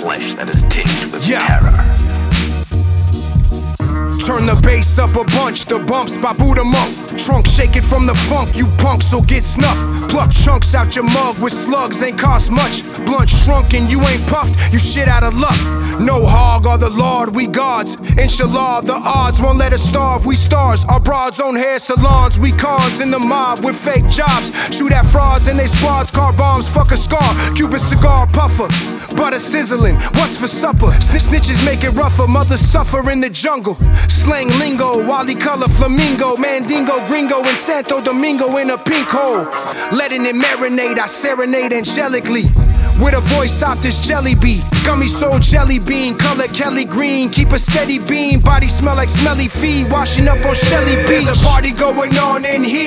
flesh that is tinged with terror. Turn the bass up a bunch, the bumps by Buddha Monk. Trunk shaking from the funk, you punks, so get snuffed. Pluck chunks out your mug with slugs, ain't cost much. Blunt shrunken, you ain't puffed, you shit out of luck. No hog or the Lord, we gods. Inshallah, the odds won't let us starve, we stars. Our broads own hair salons, we cons in the mob with fake jobs. Shoot at frauds and they squads, car bombs, fuck a scar. Cuban cigar puffer, butter sizzling, what's for supper? Snitches make it rougher, mothers suffer in the jungle. Slang lingo, Wally color flamingo, Mandingo, Gringo, and Santo Domingo in a pink hole. Letting it marinate, I serenade angelically. With a voice soft as jelly bee, gummy soul jelly bean, color Kelly green. Keep a steady beam, body smell like smelly feet, washing up on Shelly Beach. There's a party going on in here.